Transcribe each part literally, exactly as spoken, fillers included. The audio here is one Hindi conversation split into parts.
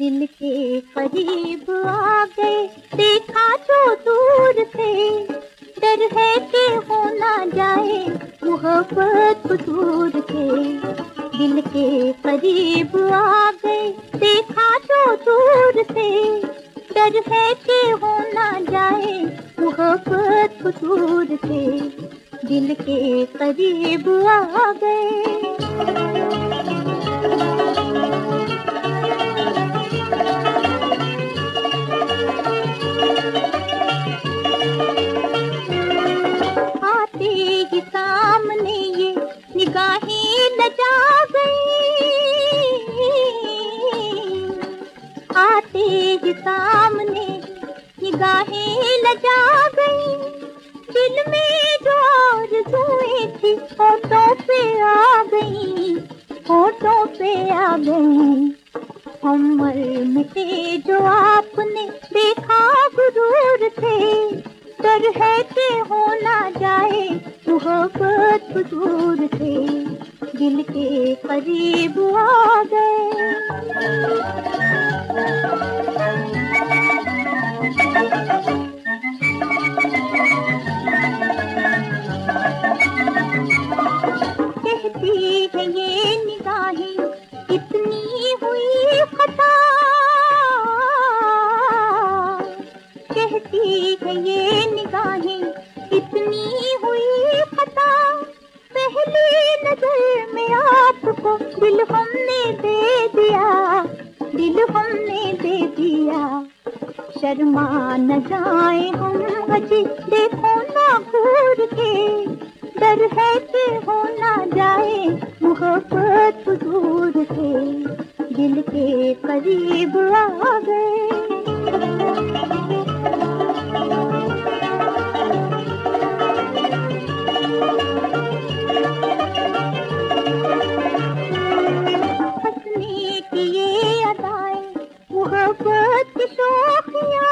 दिल के करीब आ गए, देखा जो दूर थे, डर है कि हो ना जाए मोहब्बत दूर थे। दिल के करीब आ गए, देखा जो दूर थे, डर है कि हो ना जाए मोहब्बत दूर थे। दिल के करीब आ गए। सामने ये निगाहें लजा गई, आते ही सामने निगाहें लजा गई। दिल में जो आरज़ुएं थी होठों पे आ गई, होठों पे आ गई। हम मर मिटे जो आपने देखा गुरूर थे, डर है कि हो ना जाए मोहब्बत दूर थे। दिल के करीब आ गए। कहती है ये निगाहें इतनी हुई खता, कहती है ये निगाहें इतनी हुई खता। पहली नजर में आपको दिल हमने दे दिया, दिल हमने दे दिया। शर्मा न जाए हम अजी देखो ना घूर के, डर है कि हो ना जाए मोहब्बत दूर थे। दिल के करीब आ गए। हंसने की ये अदाएं मोहब्बत की शोखियाँ,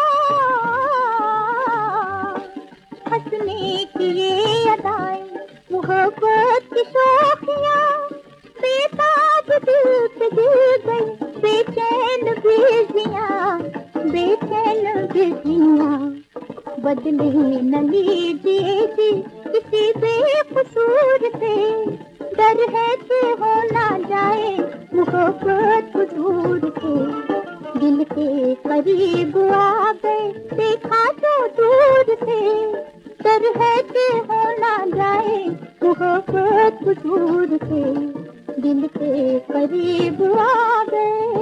हंसने की ये अदाएं मोहब्बत की शोखियाँ। बेताब दिल पे गिर गई बेचैन बिजलियाँ, बेचैन बिजलियाँ। बदले न लीजिए जी किसी बेकसूर से, डर है कि हो ना जाए मोहब्बत दूर थे। दिल के करीब आ गए, देखा जो दूर थे, डर है कि हो ना जाए मोहब्बत दूर थे। दिल के करीब आ गए।